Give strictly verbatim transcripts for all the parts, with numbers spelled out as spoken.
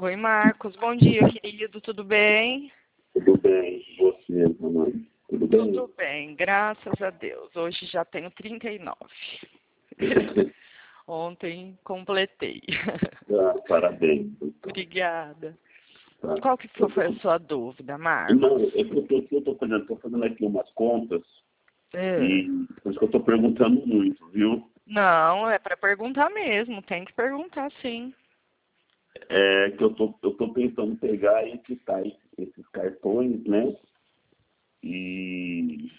Oi, Marcos. Bom dia, querido. Tudo bem? Tudo bem, você, mamãe? Tudo bem? Tudo bem, graças a Deus. Hoje já tenho trinta e nove. Ontem completei. Ah, parabéns. Então. Obrigada. Tá. Qual que foi a sua dúvida, Marcos? Não, é que eu tô, eu tô fazendo, tô fazendo aqui umas contas É. e por isso que eu tô perguntando muito, viu? Não, é para perguntar mesmo. Tem que perguntar, sim. É que eu tô, eu tô pensando pegar e quitar esses cartões, né? E,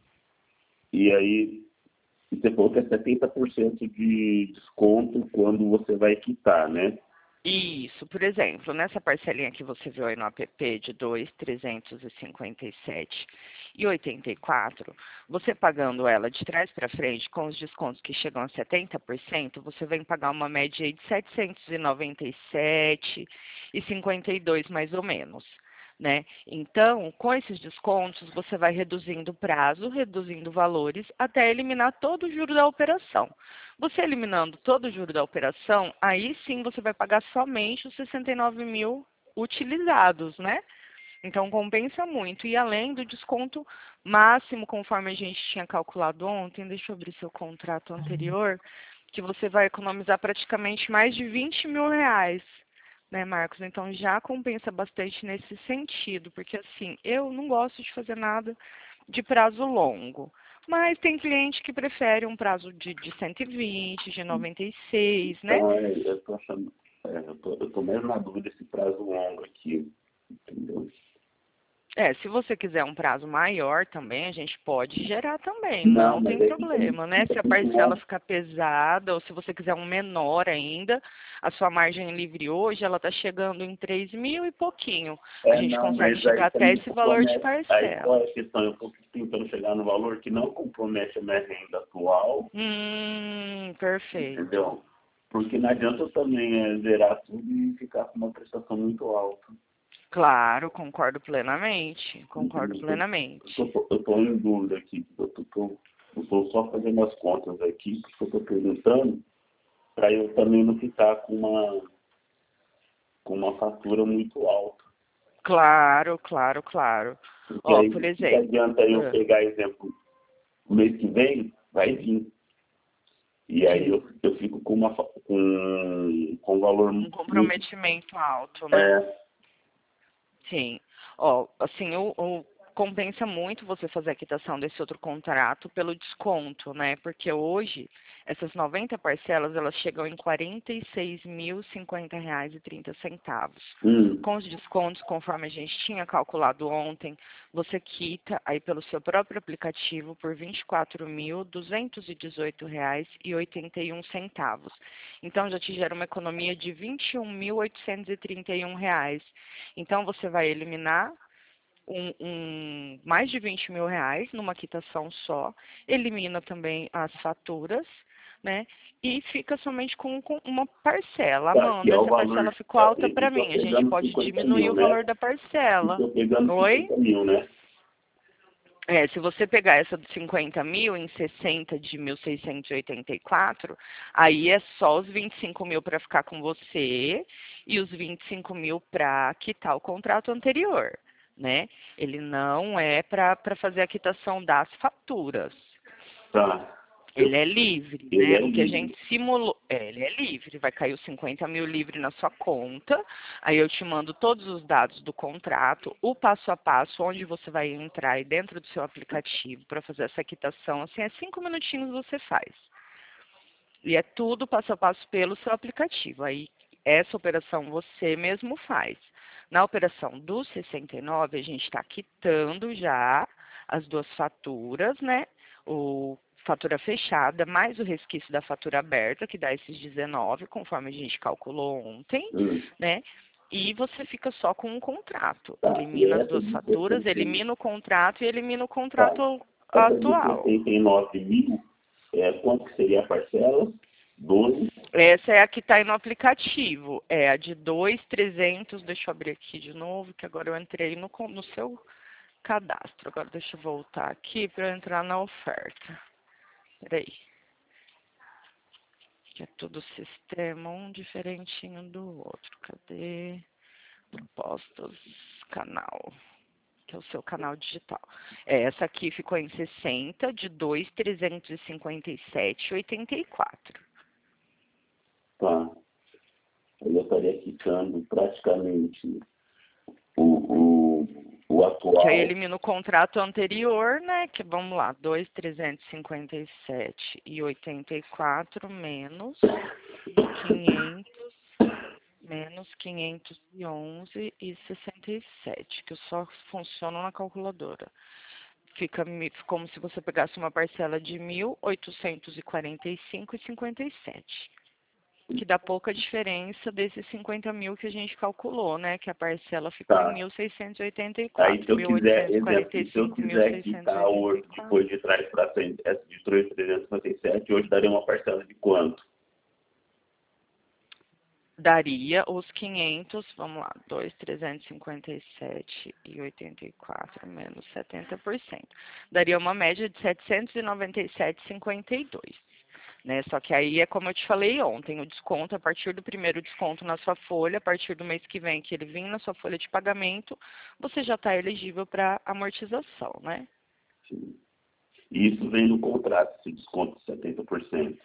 e aí, você falou que é setenta por cento de desconto quando você vai quitar, né? Isso, por exemplo, nessa parcelinha que você viu aí no app de dois mil trezentos e cinquenta e sete e oitenta e quatro, você pagando ela de trás para frente, com os descontos que chegam a setenta por cento, você vem pagar uma média aí de setecentos e noventa e sete e cinquenta e dois mais ou menos. Né? Então, com esses descontos, você vai reduzindo o prazo, reduzindo valores, até eliminar todo o juro da operação. Você eliminando todo o juro da operação, aí sim você vai pagar somente os sessenta e nove mil utilizados, né? Então, compensa muito. E além do desconto máximo, conforme a gente tinha calculado ontem, deixa eu abrir seu contrato anterior, que você vai economizar praticamente mais de vinte mil reais. Né, Marcos? Então já compensa bastante nesse sentido, porque assim, eu não gosto de fazer nada de prazo longo. Mas tem cliente que prefere um prazo de, de cento e vinte, de noventa e seis, né? Então, é, eu tô achando, é, eu tô, eu tô mais na dúvida desse prazo longo aqui, entendeu? É, se você quiser um prazo maior também, a gente pode gerar também, Não, não mas tem é que fica, problema, né? fica Se a muito parcela longo. ficar pesada, ou se você quiser um menor ainda, a sua margem livre hoje, ela está chegando em três mil e pouquinho. A É, gente não, consegue mas chegar aí até também esse valor de compromete. Aí qual é parcela. a questão? Eu estou tentando chegar no valor que não compromete a minha renda atual, Hum, perfeito. entendeu? Porque não adianta eu também é, zerar tudo e ficar com uma prestação muito alta. Claro, concordo plenamente, concordo Entendeu? Eu plenamente. tô, eu tô em dúvida aqui. Eu tô, tô, eu tô só fazendo as contas aqui, porque eu estou perguntando, para eu também não ficar com uma, com uma fatura muito alta. Claro, claro, claro. Porque Ó, aí por o que exemplo, adianta eu ah, pegar exemplo, o mês que vem vai vir. E aí eu, sim, eu fico com, uma, fa- com, com um valor um muito. comprometimento alto, né? É, Sim. Ó, assim, o, o- compensa muito você fazer a quitação desse outro contrato pelo desconto, né? Porque hoje, essas noventa parcelas, elas chegam em quarenta e seis mil e cinquenta reais e trinta centavos. hum, Com os descontos, conforme a gente tinha calculado ontem, você quita aí pelo seu próprio aplicativo por vinte e quatro mil duzentos e dezoito reais e oitenta e um centavos. Então já te gera uma economia de vinte e um mil oitocentos e trinta e um reais. Então você vai eliminar um, um- mais de vinte mil reais numa quitação só, elimina também as faturas, né? E fica somente com, com uma parcela. tá, que Amanda, é o essa valor. parcela ficou É, alta eu para estou mim. A gente pegando pode cinquenta diminuir mil, o né? valor da parcela. Estou pegando Oi? cinquenta mil, né? É, se você pegar essa de cinquenta mil em sessenta de mil seiscentos e oitenta e quatro, aí é só os vinte e cinco mil para ficar com você e os vinte e cinco mil para quitar o contrato anterior, né? Ele não é para fazer a quitação das faturas. Tá. Ele é livre, Ele né? é O que a livre. gente simulou, é, ele é livre, vai cair os cinquenta mil livre na sua conta, aí eu te mando todos os dados do contrato, o passo a passo, onde você vai entrar aí dentro do seu aplicativo para fazer essa quitação, assim, é cinco minutinhos você faz. E é tudo passo a passo pelo seu aplicativo, aí essa operação você mesmo faz. Na operação do sessenta e nove, a gente está quitando já as duas faturas, né? O fatura fechada, mais o resquício da fatura aberta, que dá esses dezenove, conforme a gente calculou ontem, Hum. né? E você fica só com um contrato. Tá. E Elimina as essa duas de faturas, sessenta elimina o contrato e elimina o tá. contrato Essa de atual. sessenta e nove mil, é, quanto que seria a parcela? Doze. Essa é a que está aí no aplicativo. É a de dois mil e trezentos. Deixa eu abrir aqui de novo, que agora eu entrei no, no seu cadastro. Agora deixa eu voltar aqui para eu entrar na oferta. Peraí. Que é tudo sistema, um diferentinho do outro. Cadê? propostas, canal, que é o seu canal digital. É, essa aqui ficou em sessenta, de dois mil trezentos e cinquenta e sete e oitenta e quatro. Tá. Eu estaria quitando praticamente o, o, o atual. Que aí elimina o contrato anterior, né? Que vamos lá, dois mil trezentos e cinquenta e sete e oitenta e quatro menos quinhentos, menos quinhentos e onze e sessenta e sete, que só funcionam na calculadora. Fica como se você pegasse uma parcela de mil oitocentos e quarenta e cinco e cinquenta e sete. Que dá pouca diferença desses cinquenta mil que a gente calculou, né? Que a parcela ficou Tá. em mil seiscentos e oitenta e Aí, quatro. se eu quiser, exemplo, se eu quiser quitar hoje, mil seiscentos e oitenta e quatro. depois de trás para frente, essa de dois mil trezentos e cinquenta e sete, hoje daria uma parcela de quanto? Daria os quinhentos, vamos lá, dois mil trezentos e cinquenta e sete e oitenta e quatro menos setenta por cento. Daria uma média de setecentos e noventa e sete vírgula cinquenta e dois. Né? Só que aí é como eu te falei ontem, o desconto, a partir do primeiro desconto na sua folha, a partir do mês que vem que ele vir na sua folha de pagamento, você já está elegível para amortização, né? Sim. Isso vem no contrato, esse desconto de setenta por cento.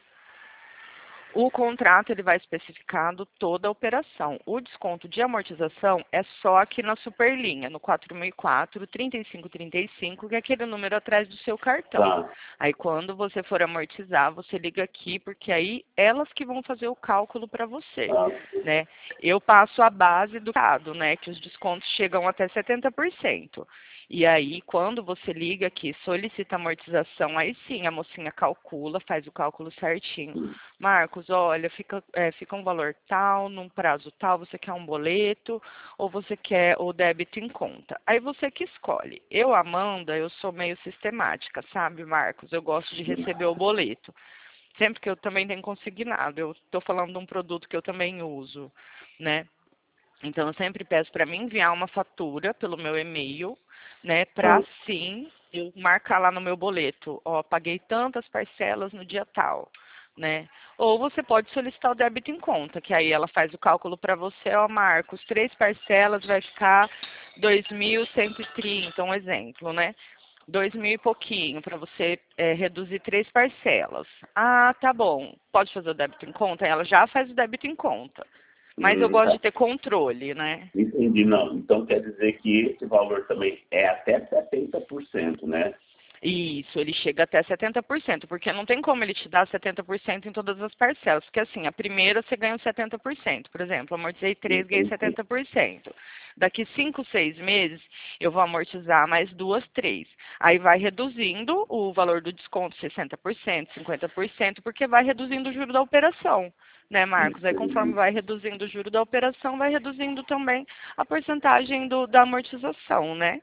O contrato ele vai especificando toda a operação. O desconto de amortização é só aqui na superlinha, no quatro mil e quatro, trinta e cinco trinta e cinco, que é aquele número atrás do seu cartão. Tá. Aí quando você for amortizar, você liga aqui, porque aí elas que vão fazer o cálculo para você, Tá. né? Eu passo a base do dado, né, que os descontos chegam até setenta por cento. E aí, quando você liga aqui, solicita amortização, aí sim, a mocinha calcula, faz o cálculo certinho. Marcos, olha, fica, é, fica um valor tal, num prazo tal, você quer um boleto ou você quer o débito em conta. Aí você que escolhe. Eu, Amanda, eu sou meio sistemática, sabe, Marcos? Eu gosto de receber o boleto. Sempre que eu também tenho consignado. Eu estou falando de um produto que eu também uso, né? Então, eu sempre peço para mim enviar uma fatura pelo meu e-mail, né, para sim eu marcar lá no meu boleto, ó, paguei tantas parcelas no dia tal, né? Ou você pode solicitar o débito em conta, que aí ela faz o cálculo para você, ó, Marcos, três parcelas vai ficar dois mil cento e trinta, um exemplo, né? Dois mil e pouquinho, para você é, reduzir três parcelas. Ah, tá bom, pode fazer o débito em conta? Ela já faz o débito em conta. Mas eu Hum, gosto tá. de ter controle, né? Entendi, não. Então quer dizer que esse valor também é até setenta por cento, né? Isso, ele chega até setenta por cento, porque não tem como ele te dar setenta por cento em todas as parcelas, porque assim, a primeira você ganha setenta por cento, por exemplo, amortizei três, ganhei Entendi. setenta por cento. Daqui cinco, seis meses, eu vou amortizar mais duas, três. Aí vai reduzindo o valor do desconto sessenta por cento, cinquenta por cento, porque vai reduzindo o juro da operação, né, Marcos? Aí conforme Entendi. vai reduzindo o juro da operação, vai reduzindo também a porcentagem do, da amortização, né?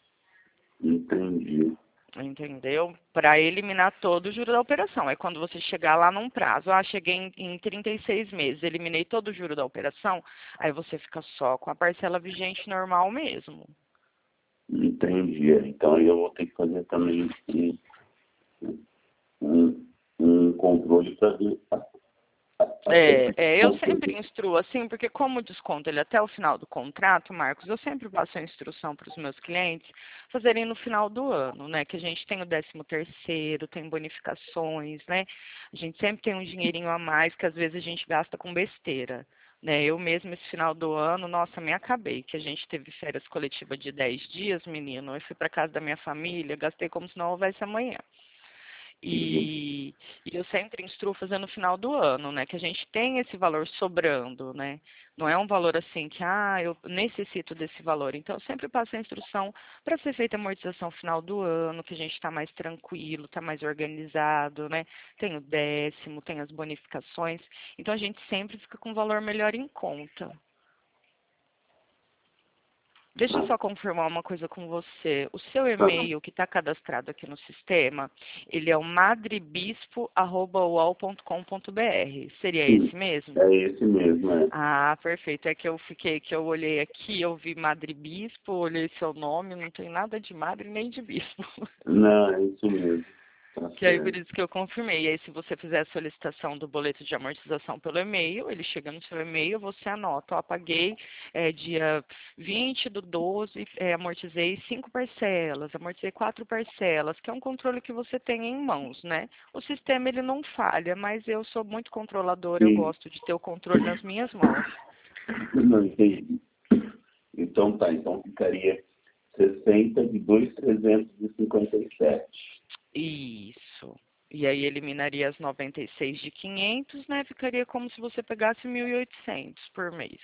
Entendi. Entendeu? Para eliminar todo o juro da operação. É quando você chegar lá num prazo. Ah, cheguei em, em trinta e seis meses, eliminei todo o juro da operação. Aí você fica só com a parcela vigente normal mesmo. Entendi. Então eu vou ter que fazer também um, um, um controle para ver a- a- até É, que é, eu ponto eu sempre instruo assim, porque como o desconto ele é até o final do contrato, Marcos, eu sempre passo a instrução para os meus clientes fazerem no final do ano, né? Que a gente tem o décimo terceiro, tem bonificações, né? A gente sempre tem um dinheirinho a mais que às vezes a gente gasta com besteira. Né, eu mesmo, esse final do ano, nossa, me acabei, que a gente teve férias coletivas de dez dias, menino, eu fui para casa da minha família, gastei como se não houvesse amanhã. E, e eu sempre instruo fazendo no final do ano, né? Que a gente tem esse valor sobrando, né? Não é um valor assim que, ah, eu necessito desse valor. Então, eu sempre passo a instrução para ser feita a amortização final do ano, que a gente está mais tranquilo, está mais organizado, né? Tem o décimo, tem as bonificações. Então, a gente sempre fica com um valor melhor em conta. Deixa eu só confirmar uma coisa com você. O seu e-mail que está cadastrado aqui no sistema, ele é o madribispo arroba u o l ponto com ponto b r. Seria Sim, esse mesmo? é esse mesmo, é. Ah, perfeito. É que eu fiquei, que eu olhei aqui, eu vi Madre Bispo, olhei seu nome, não tem nada de madre nem de bispo. Não, é isso mesmo. Tá Que aí por certo. isso que eu confirmei. E aí se você fizer a solicitação do boleto de amortização pelo e-mail, ele chega no seu e-mail, você anota, ó, paguei é, dia vinte do doze, é, amortizei cinco parcelas, amortizei quatro parcelas, que é um controle que você tem em mãos, né? O sistema ele não falha, mas eu sou muito controladora, eu Sim. gosto de ter o controle nas minhas mãos. Não entendi. Então tá, então ficaria sessenta de dois mil trezentos e cinquenta e sete. Isso. E aí eliminaria as noventa e seis de quinhentos, né? Ficaria como se você pegasse mil e oitocentos por mês.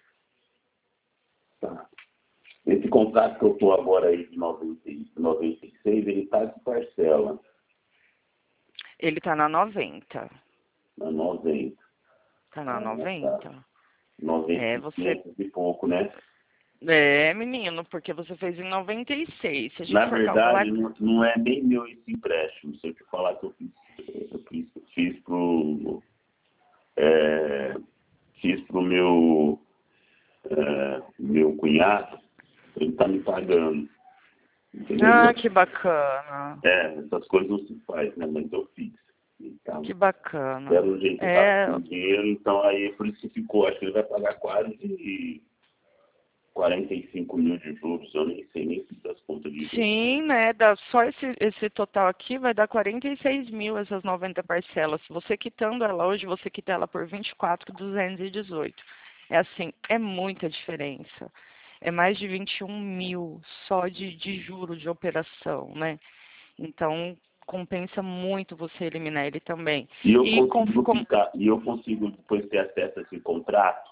Tá. Esse contrato que eu estou agora aí de noventa, e noventa e seis, ele está de parcela, Ele tá na noventa. na noventa. Tá na Ah, tá. noventa? noventa É, e você. quinhentos e pouco, né? É, menino, porque você fez em noventa e seis. Se a Na gente for calcular. verdade, não, não é nem meu esse empréstimo. Se eu te falar que eu fiz, eu fiz, fiz pro, é, fiz pro meu, é, meu cunhado, ele está me pagando. Ah, Entendeu? que bacana. É, essas coisas não se faz, né? Mas eu fiz. Então, Que bacana. deram um jeito É, rápido com dinheiro, então aí por isso que ficou. Acho que ele vai pagar quase quarenta e cinco mil de juros. Eu nem sei, nem fiz as contas de juros. sim, né? Dá só esse, esse total aqui vai dar quarenta e seis mil essas noventa parcelas. Se você quitando ela hoje, você quita ela por vinte e quatro mil duzentos e dezoito. É assim, é muita diferença. É mais de vinte e um mil só de, de juro de operação, né? Então, compensa muito você eliminar ele também. E eu E com, consigo com- ficar, e eu consigo depois ter acesso a esse contrato,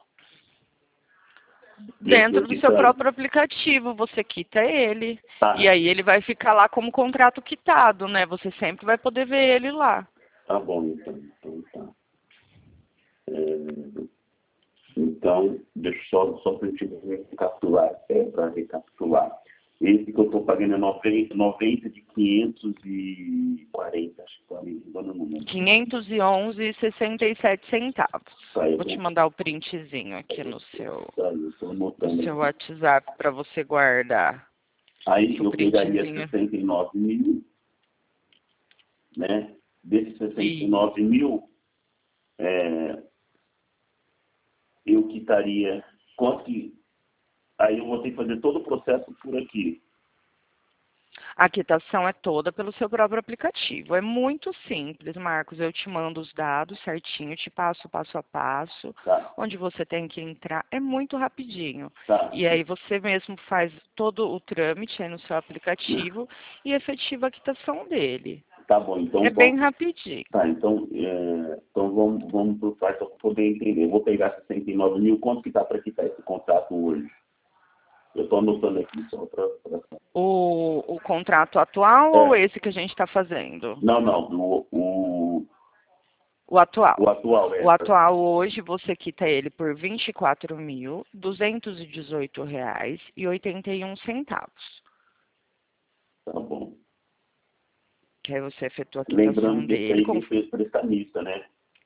mesmo eu dentro do seu quitando. próprio aplicativo, você quita ele. E Tá, aí ele vai ficar lá como contrato quitado, né? Você sempre vai poder ver ele lá. tá bom então. Então tá. É, então, deixa eu só, só para eu recapitular, é, para recapitular. Esse que eu estou pagando é noventa, noventa de quinhentos e quarenta, acho que está me dando o número. quinhentos e onze e sessenta e sete centavos. Tá, eu Vou te vou, mandar o printzinho aqui no seu, tá, eu estou no anotando seu aqui. WhatsApp para você guardar. Aí O eu pegaria printzinho. sessenta e nove mil, né? Desses sessenta e E nove mil, é, eu quitaria, quanto que, aí eu vou ter que fazer todo o processo por aqui. a quitação é toda pelo seu próprio aplicativo. É muito simples, Marcos. Eu te mando os dados certinho, te passo passo a passo, Tá, onde você tem que entrar. É muito rapidinho. tá, E aí você mesmo faz todo o trâmite aí no seu aplicativo e efetiva a quitação dele. tá bom. Então, É bem vamos, rapidinho. tá, então, é, então vamos, vamos por partes para poder entender. Eu vou pegar sessenta e nove mil, quanto que está para quitar esse contrato hoje? Eu estou anotando aqui só para... O, o contrato atual ou É, esse que a gente está fazendo? não, não, o, o, O atual. o atual é... O atual hoje você quita ele por vinte e quatro mil duzentos e dezoito reais e oitenta e um centavos. Tá bom. Que aí você efetua a Lembrando quitação que esse dele. aí com- me fez prestamista, né?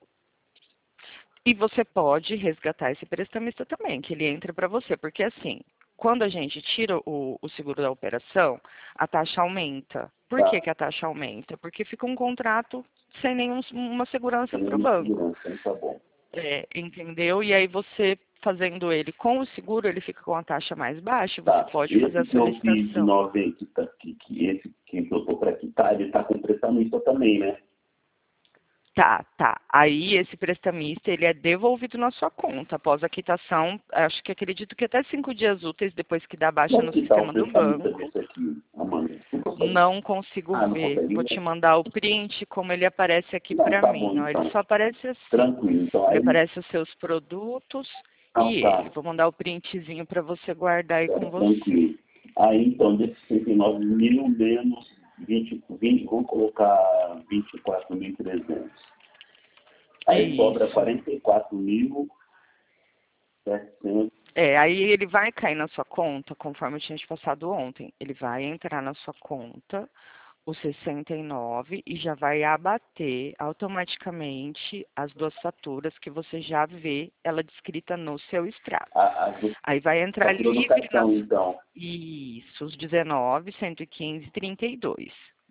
E você pode resgatar esse prestamista também, que ele entra para você. Porque assim, quando a gente tira o, o seguro da operação, a taxa aumenta. Por que, Tá, que a taxa aumenta? Porque fica um contrato sem nenhuma segurança tem para o uma banco. segurança, então tá bom. É, entendeu? E aí você fazendo ele com o seguro, ele fica com a taxa mais baixa, você Tá, pode fazer esse a que eu fiz de solicitação. noventa, que, tá, que, que esse que eu estou para quitar, ele está com prestamista também, né? Tá, tá. Aí esse prestamista, ele é devolvido na sua conta após a quitação, acho que acredito que até cinco dias úteis depois que dá baixa Como no que está o sistema do prestamista banco. desse aqui, Amanda? Desculpa, só- Não consigo Ah, não ver. consegue Vou ver? te mandar o print como ele aparece aqui Não, para tá bom mim. Ó. Ele então. só aparece assim. Tranquilo. Então Ele aí, aparece os seus produtos então e ele. tá, Vou mandar o printzinho para você guardar aí tá com você. tranquilo. Aí então, desses sessenta e nove mil menos vinte, vinte, vamos colocar vinte e quatro mil e trezentos. Aí sobra Isso. quarenta e quatro mil e setecentos. É, aí ele vai cair na sua conta, conforme eu tinha te passado ontem. Ele vai entrar na sua conta, o sessenta e nove, e já vai abater automaticamente as duas faturas que você já vê ela descrita no seu extrato. A, a do- Aí vai entrar fatura do livre nas... cartão, então. Isso, os dezenove, cento e quinze e trinta e dois.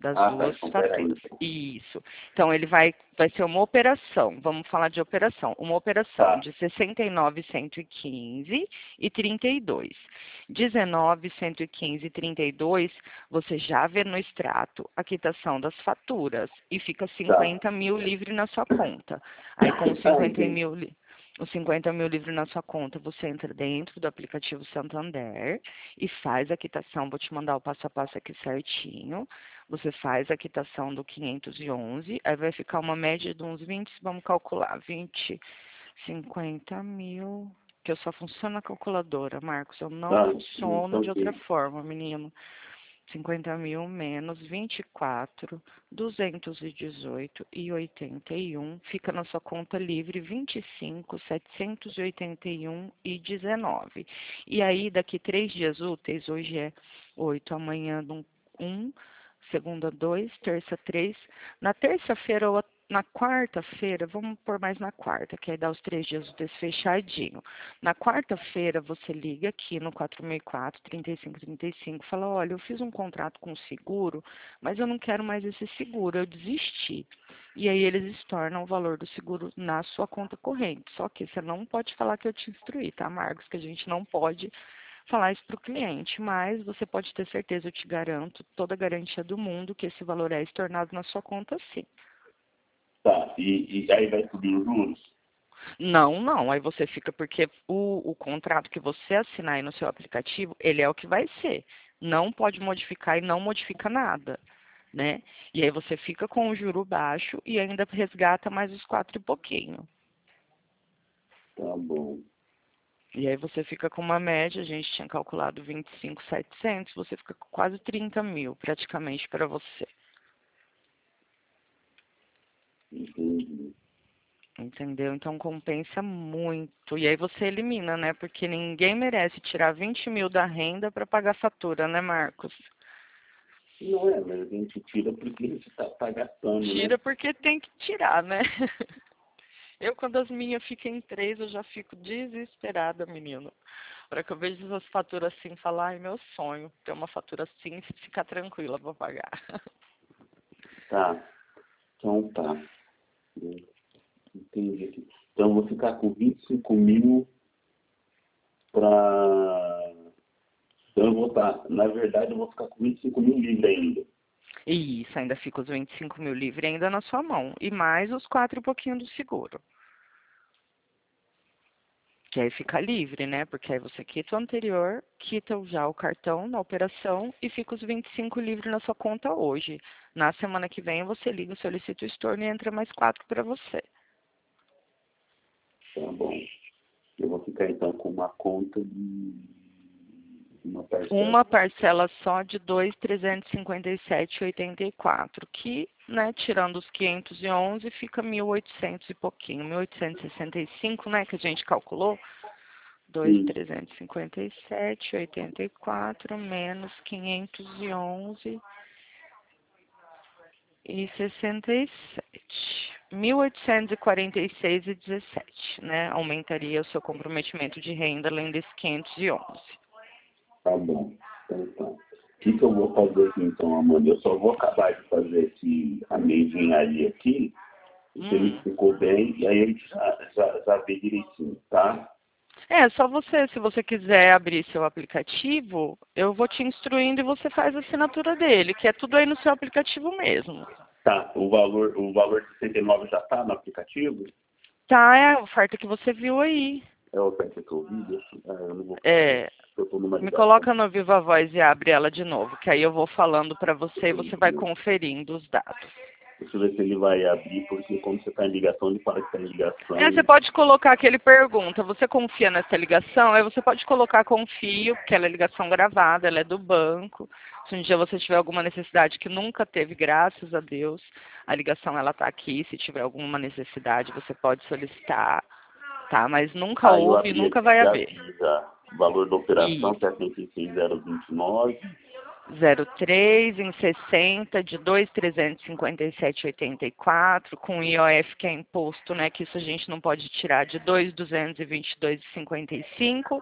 das Ah, tá, duas então peraí. faturas. Isso. Então, ele vai, vai ser uma operação, vamos falar de operação, uma operação Tá, de sessenta e nove, cento e quinze e trinta e dois. dezenove, cento e quinze e trinta e dois, você já vê no extrato a quitação das faturas e fica tá. cinquenta mil livre na sua conta. Aí, com os Ah, cinquenta entendi. mil, li- os cinquenta mil livre na sua conta, você entra dentro do aplicativo Santander e faz a quitação. Vou te mandar o passo a passo aqui certinho. Você faz a quitação do quinhentos e onze, aí vai ficar uma média de uns vinte, vamos calcular, vinte, cinquenta mil, que eu só funciono na calculadora, Marcos, eu não Tá, funciono então de outra ok. forma, menino. cinquenta mil menos vinte e quatro, duzentos e dezoito e oitenta e um, fica na sua conta livre vinte e cinco, setecentos e oitenta e um e dezenove. E aí, daqui três dias úteis, hoje é oito, amanhã um, segunda dois, terça três. Na terça-feira ou na quarta-feira, vamos pôr mais na quarta, que aí dá os três dias úteis fechadinho. Na quarta-feira, você liga aqui no quatro seis quatro, três cinco três cinco, fala, olha, eu fiz um contrato com o seguro, mas eu não quero mais esse seguro, eu desisti. E aí eles estornam o valor do seguro na sua conta corrente. Só que você não pode falar que eu te instruí, tá, Marcos? Que a gente não pode falar isso para o cliente, mas você pode ter certeza, eu te garanto, toda a garantia do mundo que esse valor é estornado na sua conta, sim. Tá, e, e aí vai subir os juros? Não, não, aí você fica, porque o, o contrato que você assinar aí no seu aplicativo, ele é o que vai ser. Não pode modificar e não modifica nada, né? E aí você fica com o juro baixo e ainda resgata mais os quatro e pouquinho. Tá bom. E aí você fica com uma média, a gente tinha calculado vinte e cinco mil e setecentos, você fica com quase trinta mil praticamente para você. Entendi. Entendeu? Então compensa muito. E aí você elimina, né? Porque ninguém merece tirar vinte mil da renda para pagar fatura, né, Marcos? Não é, mas a gente tira porque a gente tá, tá gastando, né? Tira porque tem que tirar, né? Eu, quando as minhas ficam em três, eu já fico desesperada, menino. Para que eu vejo essas faturas assim, falar, ai, meu sonho, ter uma fatura assim e ficar tranquila para pagar. Tá, então tá. Entendi aqui. Então eu vou ficar com vinte e cinco mil para. Então eu vou estar, na verdade, eu vou ficar com vinte e cinco mil livre ainda. E isso, ainda fica os vinte e cinco mil livre ainda na sua mão. E mais os quatro e pouquinho do seguro. Que aí fica livre, né? Porque aí você quita o anterior, quita já o cartão na operação e fica os vinte e cinco livre na sua conta hoje. Na semana que vem você liga, solicita o estorno e entra mais quatro para você. Tá bom. Eu vou ficar então com uma conta de uma parcela. Uma parcela só de dois mil trezentos e cinquenta e sete reais e oitenta e quatro, que, né, tirando os quinhentos e onze, fica mil e oitocentos e pouquinho, mil oitocentos e sessenta e cinco, né, que a gente calculou. dois mil Sim. trezentos e cinquenta e sete reais e oitenta e quatro menos quinhentos e onze e sessenta e sete. mil oitocentos e quarenta e seis e dezessete, né? Aumentaria o seu comprometimento de renda além desses quinhentos e onze. Tá bom. Então tá. O que, que eu vou fazer aqui então, Amanda? Eu só vou acabar de fazer aqui a minha engenharia aqui, você me Hum. explicou bem, e aí a gente já, já, já vê direitinho, tá? É, só você, se você quiser abrir seu aplicativo, eu vou te instruindo e você faz a assinatura dele, que é tudo aí no seu aplicativo mesmo. Tá, o valor, o valor de sessenta e nove já está no aplicativo? Tá, é a oferta que você viu aí. É a oferta que eu vi, deixa, ah, eu não vou fazer, É, eu estou numa me ligação. coloca no Viva Voz e abre ela de novo, que aí eu vou falando para você e você vai conferindo os dados. Deixa eu ver se ele vai abrir, porque quando você está em ligação, ele fala que está em É, ligação. você pode colocar que ele pergunta, você confia nessa ligação? Aí você pode colocar confio, porque ela é ligação gravada, ela é do banco. Se um dia você tiver alguma necessidade que nunca teve, graças a Deus, a ligação ela está aqui. Se tiver alguma necessidade, você pode solicitar, tá? Mas nunca Ah, eu houve e abri nunca aqui, vai já haver. vi, já. Valor da operação, Isso. setenta e seis mil vinte e nove. zero três em sessenta de dois mil trezentos e cinquenta e sete reais e oitenta e quatro, com I O F que é imposto, né, que isso a gente não pode tirar, de dois mil duzentos e vinte e dois reais e cinquenta e cinco,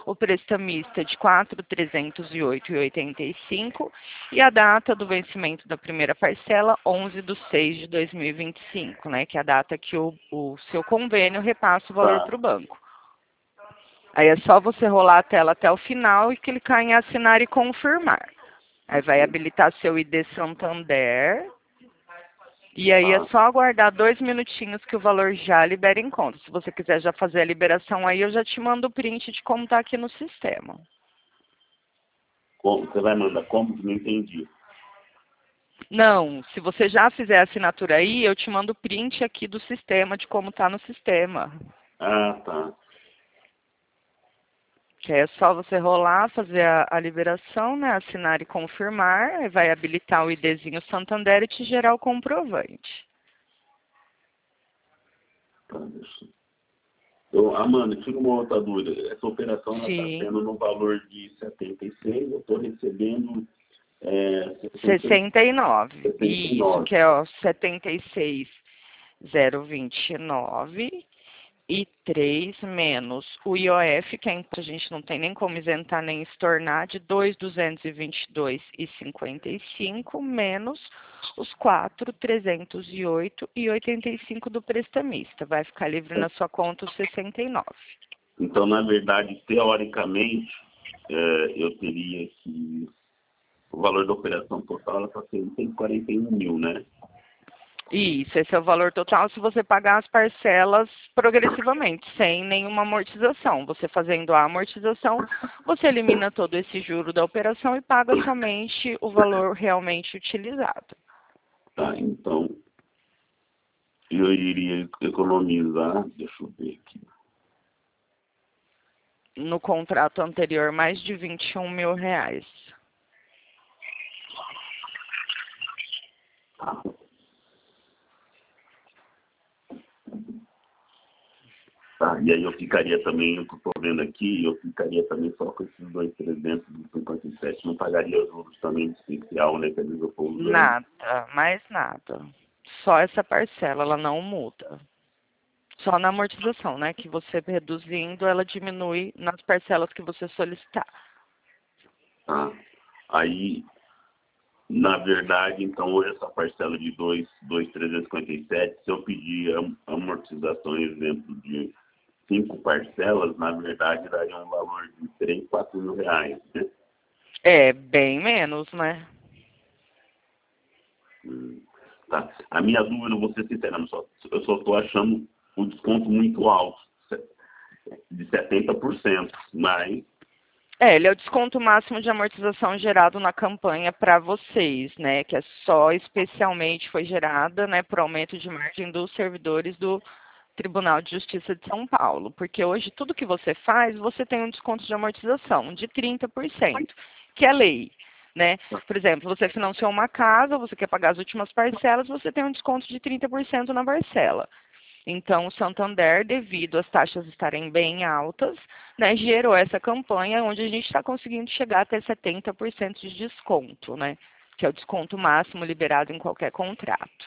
o prestamista de quatro mil trezentos e oito reais e oitenta e cinco centavos e a data do vencimento da primeira parcela, onze de seis de dois mil e vinte e cinco, né, que é a data que o, o seu convênio repassa o valor Tá. para o banco. Aí é só você rolar a tela até o final e clicar em assinar e confirmar. Aí vai habilitar seu I D Santander. E aí é Tá. só aguardar dois minutinhos que o valor já libera em conta. Se você quiser já fazer a liberação aí, eu já te mando o print de como está aqui no sistema. Como? Você vai mandar como? Não entendi. Não, se você já fizer a assinatura aí, eu te mando o print aqui do sistema, de como está no sistema. Ah, tá. Que aí é só você rolar, fazer a, a liberação, né? Assinar e confirmar, aí vai habilitar o IDzinho Santander e te gerar o comprovante. Tá, deixa. Eu, Amanda, tira uma outra dúvida. Essa operação está Sim. sendo no valor de setenta e seis, eu estou recebendo é, sessenta e nove. sessenta e Isso, nove. que é ó, setenta e seis mil vinte e nove e três menos o I O F, que a gente não tem nem como isentar nem estornar, de dois mil duzentos e vinte e dois reais e cinquenta e cinco centavos, menos os quatro mil trezentos e oito reais e oitenta e cinco centavos do prestamista. Vai ficar livre na sua conta os sessenta e nove. Então, na verdade, teoricamente, é, eu teria que... O valor da operação total está sendo cento e quarenta e um mil, né? Isso, esse é o valor total se você pagar as parcelas progressivamente, sem nenhuma amortização. Você fazendo a amortização, você elimina todo esse juro da operação e paga somente o valor realmente utilizado. Tá, então, eu iria economizar, deixa eu ver aqui. No contrato anterior, mais de vinte e um mil reais. Tá, e aí eu ficaria também, eu estou vendo aqui, eu ficaria também só com esses dois mil trezentos e cinquenta e sete, não pagaria juros também de especial, né, que às vezes eu estou usando. Nada, mais nada. Só essa parcela, ela não muda. Só na amortização, né? Que você reduzindo, ela diminui nas parcelas que você solicitar. Tá. Aí, na verdade, então, hoje essa parcela de dois mil trezentos e cinquenta e sete, se eu pedir am- amortização, exemplo, de cinco parcelas, na verdade, daria um valor de três, quatro mil reais, né? É, bem menos, né? Hum, tá. A minha dúvida, vou ser sincero, eu só eu só estou achando o desconto muito alto, de setenta por cento, mas... É, ele é o desconto máximo de amortização gerado na campanha para vocês, né? Que é só especialmente foi gerada, né, por aumento de margem dos servidores do Tribunal de Justiça de São Paulo. Porque hoje tudo que você faz, você tem um desconto de amortização de trinta por cento, que é lei, né? Por exemplo, você financiou uma casa, você quer pagar as últimas parcelas, você tem um desconto de trinta por cento na parcela. Então, o Santander, devido às taxas estarem bem altas, né, gerou essa campanha onde a gente está conseguindo chegar até setenta por cento de desconto, né, que é o desconto máximo liberado em qualquer contrato.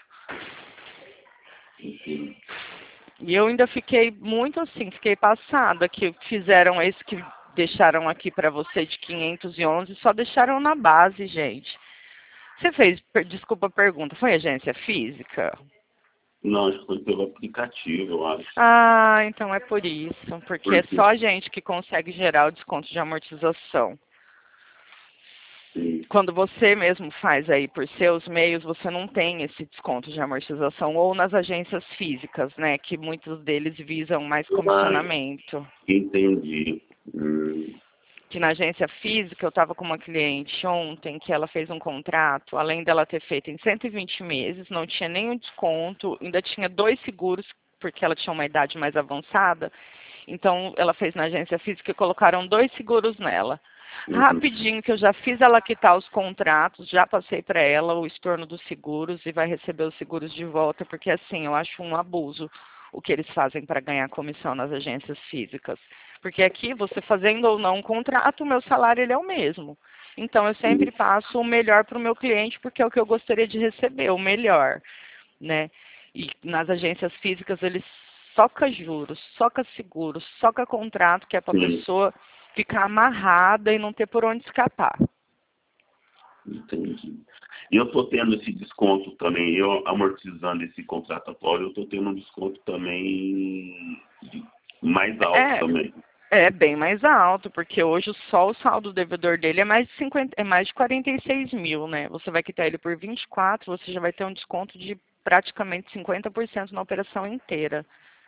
E eu ainda fiquei muito assim, fiquei passada que fizeram esse que deixaram aqui para você de quinhentos e onze, só deixaram na base, gente. Você fez, desculpa a pergunta, foi agência física? Não, acho que foi pelo aplicativo, eu acho. Ah, então é por isso, porque Por é quê? só a gente que consegue gerar o desconto de amortização. Sim. Quando você mesmo faz aí por seus meios, você não tem esse desconto de amortização, ou nas agências físicas, né, que muitos deles visam mais Ah, comissionamento. entendi. Hum, Que na agência física, eu estava com uma cliente ontem que ela fez um contrato, além dela ter feito em cento e vinte meses, não tinha nenhum desconto, ainda tinha dois seguros, porque ela tinha uma idade mais avançada. Então, ela fez na agência física e colocaram dois seguros nela. uhum. Rapidinho, que eu já fiz ela quitar os contratos, já passei para ela o estorno dos seguros e vai receber os seguros de volta, porque assim, eu acho um abuso o que eles fazem para ganhar comissão nas agências físicas. Porque aqui, você fazendo ou não um contrato, o meu salário ele é o mesmo. Então, eu sempre passo o melhor para o meu cliente, porque é o que eu gostaria de receber, o melhor, né? E nas agências físicas, eles soca juros, soca seguros, soca contrato, que é para a Sim. pessoa ficar amarrada e não ter por onde escapar. Entendi. E eu estou tendo esse desconto também, eu amortizando esse contrato atual, eu estou tendo um desconto também mais alto É, também. é bem mais alto, porque hoje só o saldo devedor dele é mais de cinquenta, é mais de quarenta e seis mil, né? Você vai quitar ele por vinte e quatro, você já vai ter um desconto de praticamente cinquenta por cento na operação inteira.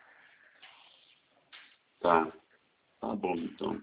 Tá, tá bom então.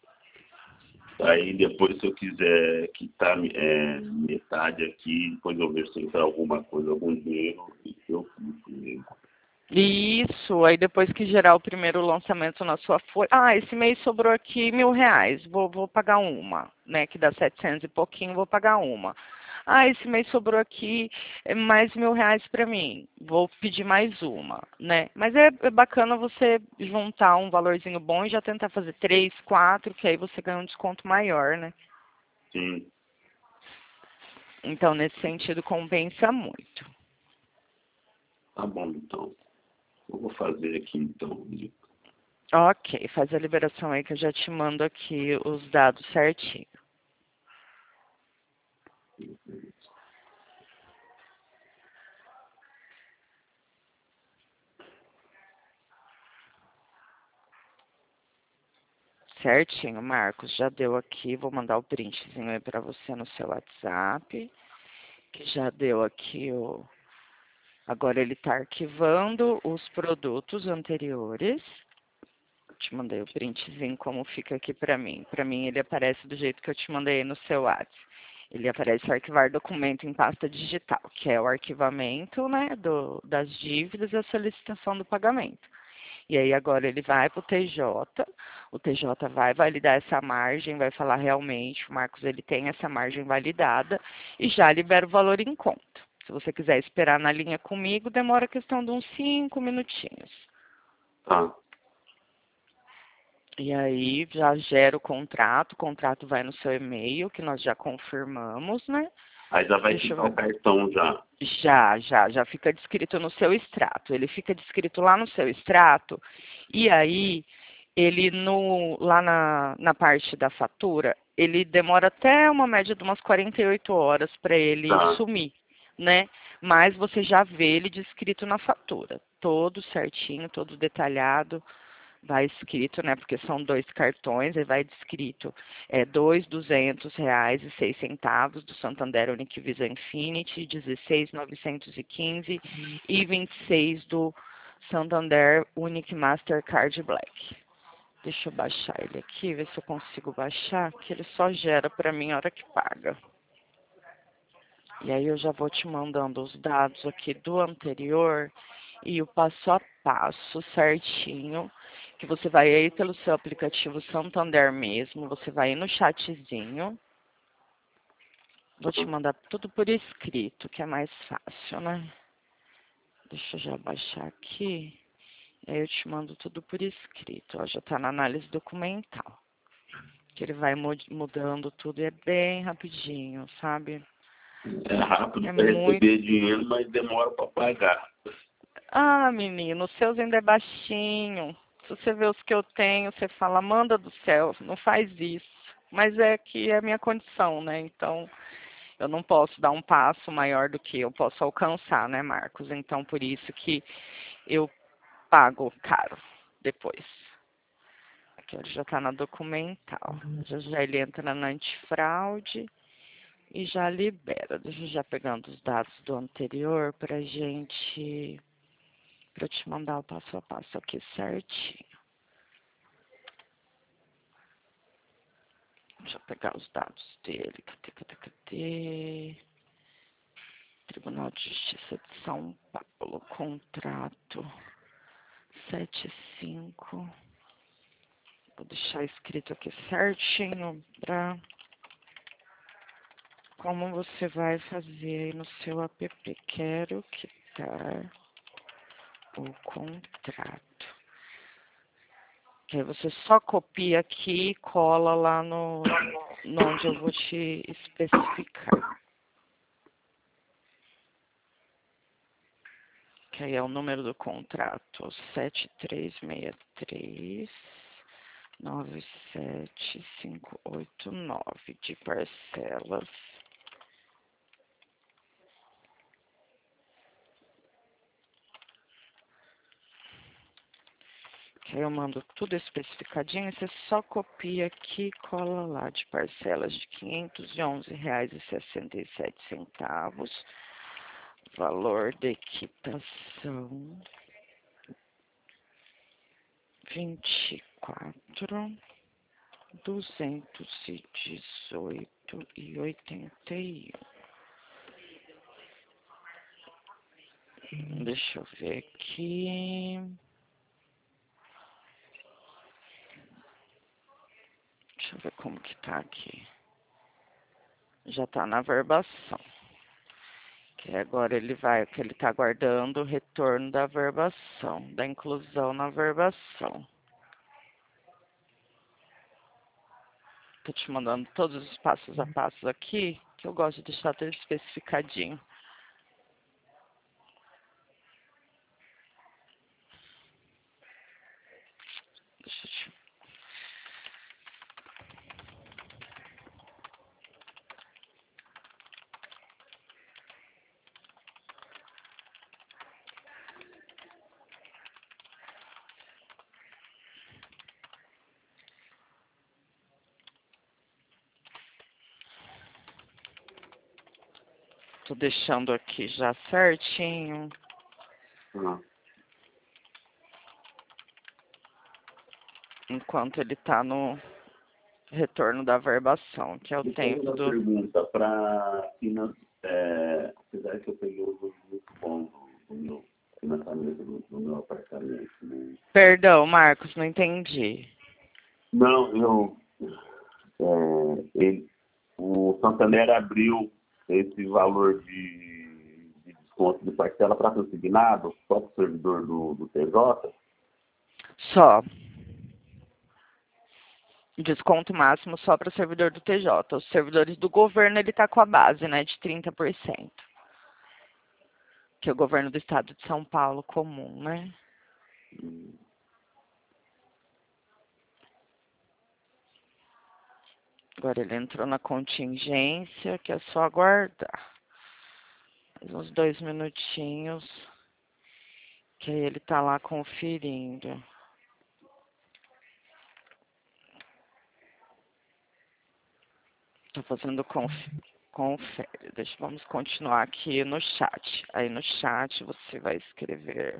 Aí depois, se eu quiser quitar é, metade aqui, depois eu ver se entrar alguma coisa, algum dinheiro, eu quito mesmo. Isso, aí depois que gerar o primeiro lançamento na sua folha. Ah, esse mês sobrou aqui mil reais, vou, vou pagar uma, né? Que dá setecentos e pouquinho, vou pagar uma. Ah, esse mês sobrou aqui é, mais mil reais para mim, vou pedir mais uma, né? Mas é, é bacana você juntar um valorzinho bom e já tentar fazer três, quatro, que aí você ganha um desconto maior, né? Sim, Então, nesse sentido, compensa muito. tá bom então. Eu vou fazer aqui então. Ok, faz a liberação aí que eu já te mando aqui os dados certinho. Certinho, Marcos, já deu aqui, vou mandar o printzinho aí para você no seu WhatsApp, que já deu aqui o... Agora ele está arquivando os produtos anteriores. Te mandei o printzinho como fica aqui para mim. Para mim ele aparece do jeito que eu te mandei aí no seu WhatsApp. Ele aparece arquivar documento em pasta digital, que é o arquivamento, né, do, das dívidas e a solicitação do pagamento. E aí agora ele vai para o T J, o T J vai validar essa margem, vai falar realmente, o Marcos ele tem essa margem validada e já libera o valor em conta. Se você quiser esperar na linha comigo, demora questão de uns cinco minutinhos. Tá. E aí já gera o contrato, o contrato vai no seu e-mail, que nós já confirmamos, né? Aí já vai Deixa eu ficar o ver. cartão já. Já, já, já fica descrito no seu extrato. Ele fica descrito lá no seu extrato, e aí ele no, lá na, na parte da fatura, ele demora até uma média de umas quarenta e oito horas para ele Tá. sumir, né? Mas você já vê ele descrito na fatura, todo certinho, todo detalhado. Vai escrito, né? Porque são dois cartões, e vai descrito é, dois duzentos reais e seis centavos do Santander Unique Visa Infinity, dezesseis novecentos e quinze e vinte e seis do Santander Unique Mastercard Black. Deixa eu baixar ele aqui, ver se eu consigo baixar, que ele só gera para mim a hora que paga. E aí eu já vou te mandando os dados aqui do anterior e o passo a passo certinho, que você vai aí pelo seu aplicativo Santander mesmo, você vai aí no chatzinho. Vou te mandar tudo por escrito, que é mais fácil, né? Deixa eu já baixar aqui. E aí eu te mando tudo por escrito. Ó, já está na análise documental. Que ele vai mudando tudo e é bem rapidinho, sabe? É rápido É para muito. receber dinheiro, mas demora para pagar. Ah, menino, os seus ainda é baixinho. Se você vê os que eu tenho, você fala, manda do céu, não faz isso. Mas é que é a minha condição, né? Então, eu não posso dar um passo maior do que eu posso alcançar, né, Marcos? Então, por isso que eu pago caro depois. Aqui ó, já está na documental. Já, já ele entra na antifraude e já libera. Deixa eu já pegando os dados do anterior pra gente... Para eu te mandar o passo a passo aqui certinho. Deixa eu pegar os dados dele. Cadê, cadê, cadê? Tribunal de Justiça de São Paulo. Contrato setenta e cinco. Vou deixar escrito aqui certinho para como você vai fazer aí no seu app. Quero quitar o contrato. Que aí você só copia aqui e cola lá no, no onde eu vou te especificar. Que aí é o número do contrato, sete três seis três nove sete cinco oito nove de parcelas. Que eu mando tudo especificadinho, você só copia aqui e cola lá de parcelas de quinhentos e onze reais e sessenta e sete centavos. Valor da equitação vinte e quatro, duzentos e dezoito e oitenta e um. Deixa eu ver aqui. Deixa eu ver como que tá aqui. Já tá na verbação. Que agora ele vai, que ele tá aguardando o retorno da verbação, da inclusão na verbação. Tô te mandando todos os passos a passos aqui, que eu gosto de deixar tudo especificadinho. Deixa eu te... Tô deixando aqui já certinho. Uhum. Enquanto ele tá no retorno da verbação, que é o tempo Outra do... pergunta, para financiar, é, apesar que eu peguei os juros muito bons do, do meu financiamento do, do meu apartamento, né? Perdão, Marcos, não entendi. Não, eu, é, ele, o Santander abriu esse valor de, de desconto de parcela para consignado só para o servidor do, do T J? Só. Desconto máximo só para o servidor do T J. Os servidores do governo, ele tá com a base, né, de trinta por cento. Que é o governo do estado de São Paulo comum, né? Hum. Agora ele entrou na contingência, que é só aguardar. Mais uns dois minutinhos, que aí ele tá lá conferindo. Tá fazendo conf... confere. Deixa, vamos continuar aqui no chat. Aí no chat você vai escrever...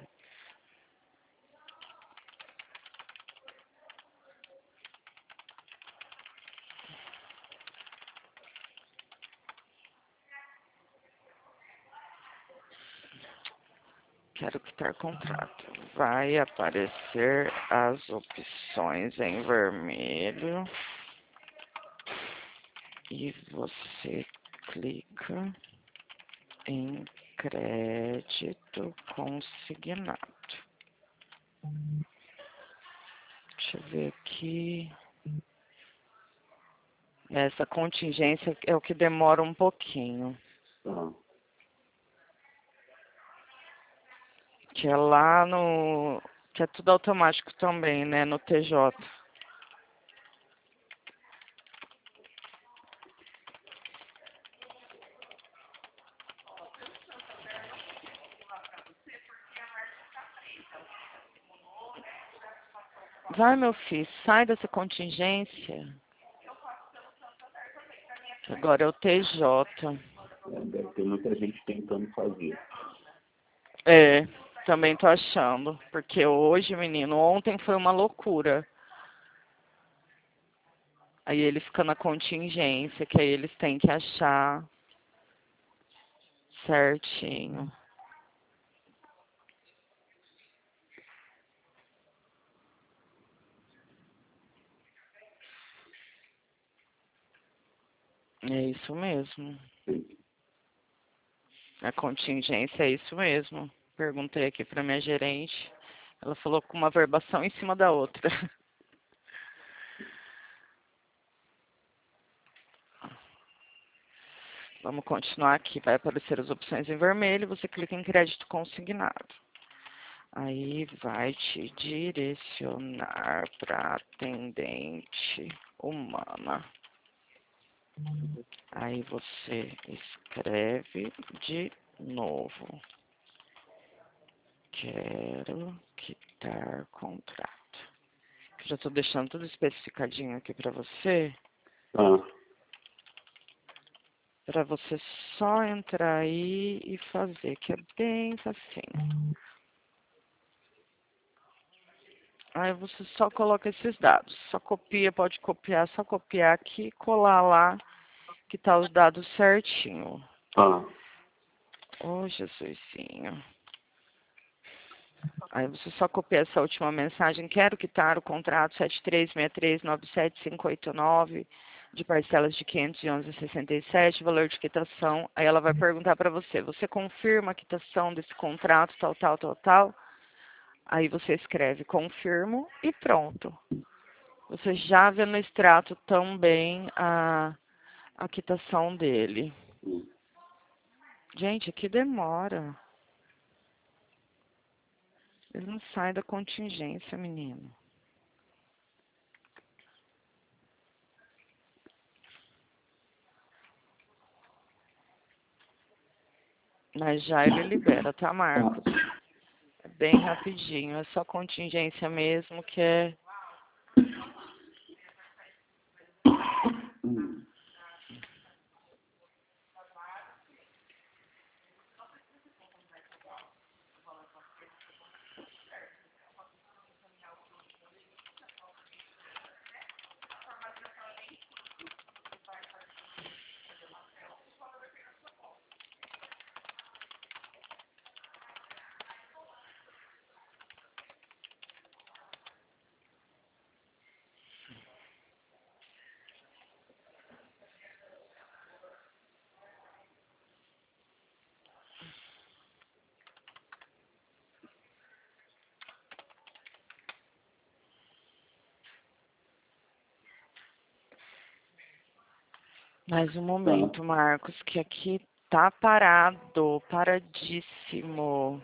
Quero quitar contrato. Vai aparecer as opções em vermelho. E você clica em crédito consignado. Deixa eu ver aqui. Essa contingência é o que demora um pouquinho. Tá. Que é lá no... Que é tudo automático também, né? No T J. Vai, meu filho, sai dessa contingência. Que agora é o T J. É, deve ter muita gente tentando fazer. É, também tô achando. Porque hoje, menino, ontem foi uma loucura. Aí ele fica na contingência, que aí eles têm que achar certinho. É isso mesmo. A contingência é isso mesmo. Perguntei aqui pra minha gerente. Ela falou com uma verbação em cima da outra. Vamos continuar aqui. Vai aparecer as opções em vermelho. Você clica em crédito consignado. Aí vai te direcionar para atendente humana. Aí você escreve de novo. Quero quitar contrato. Já estou deixando tudo especificadinho aqui para você. Ah. Para você só entrar aí e fazer, que é bem facinho. Aí você só coloca esses dados. Só copia, pode copiar, só copiar aqui, colar lá, que tá os dados certinho. Ah. Ô, Jesusinho. Aí você só copia essa última mensagem. Quero quitar o contrato sete três seis três nove sete cinco oito nove de parcelas de quinhentos e onze vírgula sessenta e sete, valor de quitação. Aí ela vai perguntar para você, você confirma a quitação desse contrato, tal, tal, tal, tal? Aí você escreve confirmo e pronto. Você já vê no extrato também a, a quitação dele. Hum. Gente, que demora. Ele não sai da contingência, menino. Mas já ele libera, tá, Marcos? É bem rapidinho. É só contingência mesmo, que é... Hum. Mais um momento, Marcos, que aqui tá parado, paradíssimo.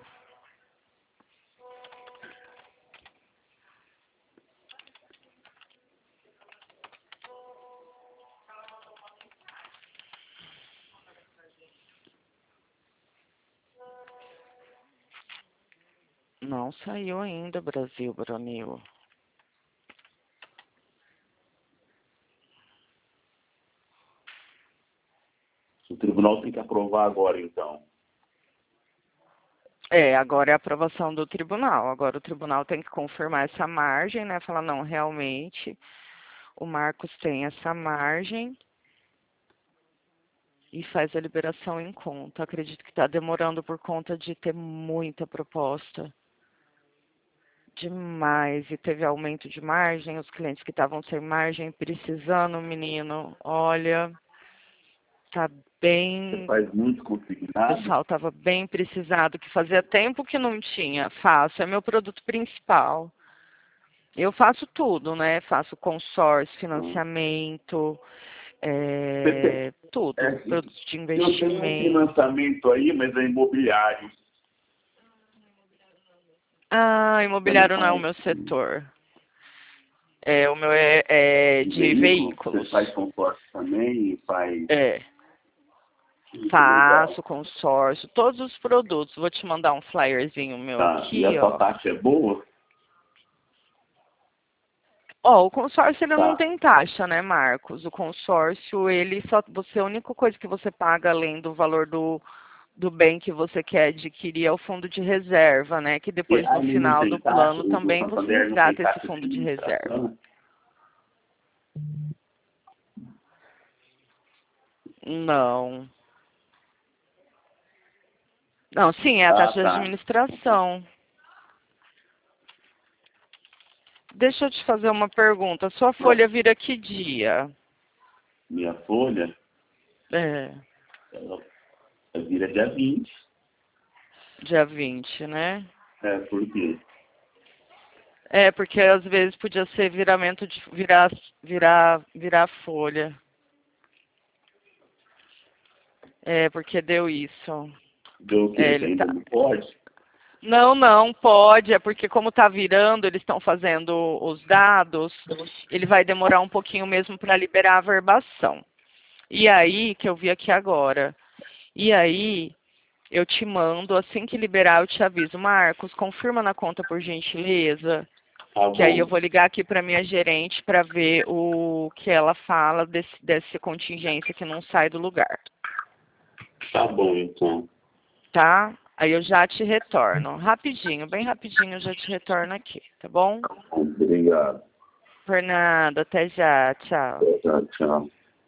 Não saiu ainda, Brasil, Bronil. O tribunal tem que aprovar agora, então. É, agora é a aprovação do tribunal. Agora o tribunal tem que confirmar essa margem, né? Falar, não, realmente, o Marcos tem essa margem e faz a liberação em conta. Acredito que está demorando por conta de ter muita proposta. Demais. E teve aumento de margem, os clientes que estavam sem margem, precisando, menino, olha, tá Você bem... faz muito O consignado? pessoal estava bem precisado, que fazia tempo que não tinha. Faço, é meu produto principal. Eu faço tudo, né? Faço consórcio, financiamento, Você tem, é, tudo. é, Produtos de eu tenho um investimento. financiamento aí, mas é imobiliário. Ah, Você não imobiliário não é o faz meu setor. É, o meu é, é de de veículo, você veículos. faz consórcio também e faz... É, Muito legal. faço consórcio, todos os produtos. Vou te mandar um flyerzinho meu Tá. E aqui, a sua ó. taxa é boa? Ó, o consórcio ele não Tá. tem taxa, né, Marcos? O consórcio, ele só, você, a única coisa que você paga além do valor do, do bem que você quer adquirir é o fundo de reserva, né? Que E depois no aí não final tem do taxa, plano o do também você Santander não tem resgata esse taxa de fundo de reserva. administração? Não. Não, sim, é a Ah, taxa de tá. administração. Deixa eu te fazer uma pergunta. Sua folha vira que dia? Minha folha, É, ela vira dia vinte. dia vinte, né? É, por quê? É, porque às vezes podia ser viramento de virar, virar, virar folha. É, porque deu isso. Deu o É, quê? Que ele tá. ainda não pode? Não, não, pode, é porque como está virando, eles estão fazendo os dados, ele vai demorar um pouquinho mesmo para liberar a verbação. E aí, que eu vi aqui agora, e aí eu te mando, assim que liberar eu te aviso. Marcos, confirma na conta por gentileza, Tá que aí eu bom. vou ligar aqui para minha gerente para ver o que ela fala desse, dessa contingência que não sai do lugar. Tá bom, então. Tá? Aí eu já te retorno. Rapidinho, bem rapidinho eu já te retorno aqui, tá bom? Obrigado. Por nada, até já, tchau. Tchau, tchau.